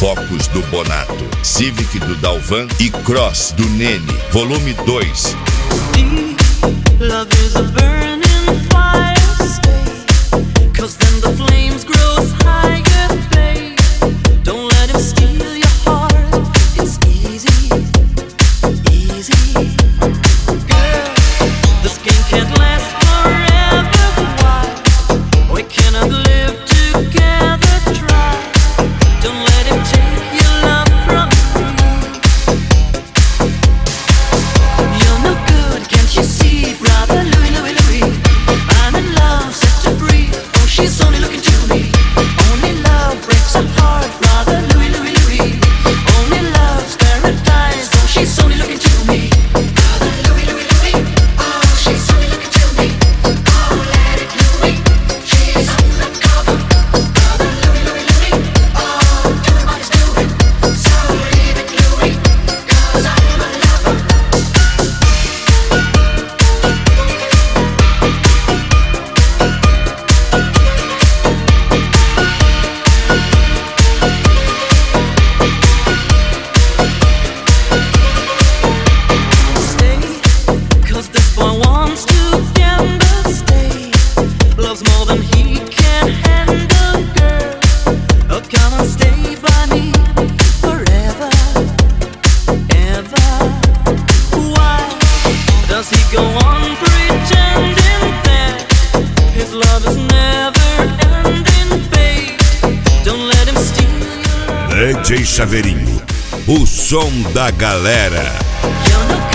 Focus do Bonato, Civic do Dalvan e Cross do Nene, volume 2. Love is a burning fire, stay, 'cause then the flames grows higher, babe. Don't let him steal your heart, it's easy, easy. Girl, this game can't last forever, why? We cannot live together, try. Don't let him take your love from me. You're no good, can't you see, brother Louie, Louie, Louie? I'm in love, set her free. Oh, she's only looking to me. Only love breaks her heart, brother Louie, Louie, Louie. Only love's paradise. Oh, she's only looking to me. Brother Louie, Louie, Louie. Oh, she's only looking to me. Oh, let it Louie. She's undercover. Brother Louie, Louie, Louie. Oh, doing what he's doing. So leave it Louie, 'cause I'm a lover. Stay, 'cause this boy wants to gamble. Stay, loves more than he can handle, girl. Oh, come on, stay by me forever, ever. Why does he go on pretending that his love is never ending, babe? Don't let him steal your love. DJ Chaveirinho, o som da galera. You're no